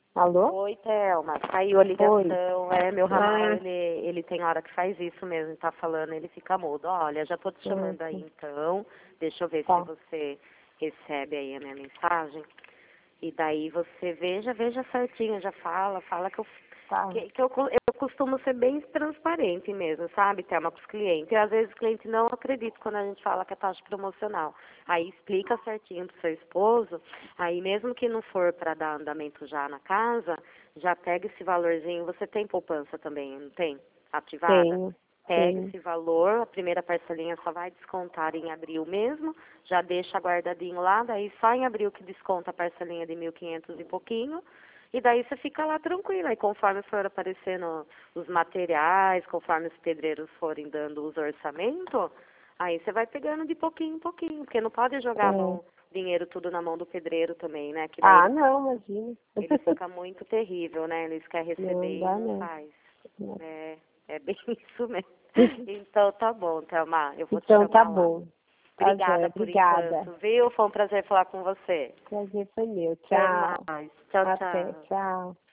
Alô? Oi, Thelma. Caiu a Oi. ligação. É, meu ramal, Ah, ele tem hora que faz isso mesmo, tá falando, ele fica mudo. Olha, já tô te chamando aí então. Deixa eu ver se tá. você recebe aí a minha mensagem. E daí você veja certinho, já fala Tá. eu costumo ser bem transparente mesmo, sabe, Thelma, para os clientes. E às vezes o cliente não acredita quando a gente fala que é taxa promocional. Aí explica certinho pro seu esposo, aí mesmo que não for para dar andamento já na casa, já pega esse valorzinho. Você tem poupança também, não tem? Ativada? Tenho. Pega Tenho. esse valor, a primeira parcelinha só vai descontar em abril mesmo, já deixa guardadinho lá, daí só em abril que desconta a parcelinha de 1.500 e pouquinho, e daí você fica lá tranquila, e conforme for aparecendo os materiais, conforme os pedreiros forem dando os orçamentos, aí você vai pegando de pouquinho em pouquinho, porque não pode jogar É. o dinheiro tudo na mão do pedreiro também, né, que daí Ah, não, imagina. ele fica muito terrível, né, eles querem Não receber e dá, não não. faz. Não. É bem isso mesmo. Então tá bom, Thelma, eu vou te Então tá chamar lá. bom. Tá joia. Obrigada por Obrigada. enquanto, viu? Foi um prazer falar com você. Prazer foi meu. Até Tchau. mais. Tchau, Até. tchau. Tchau.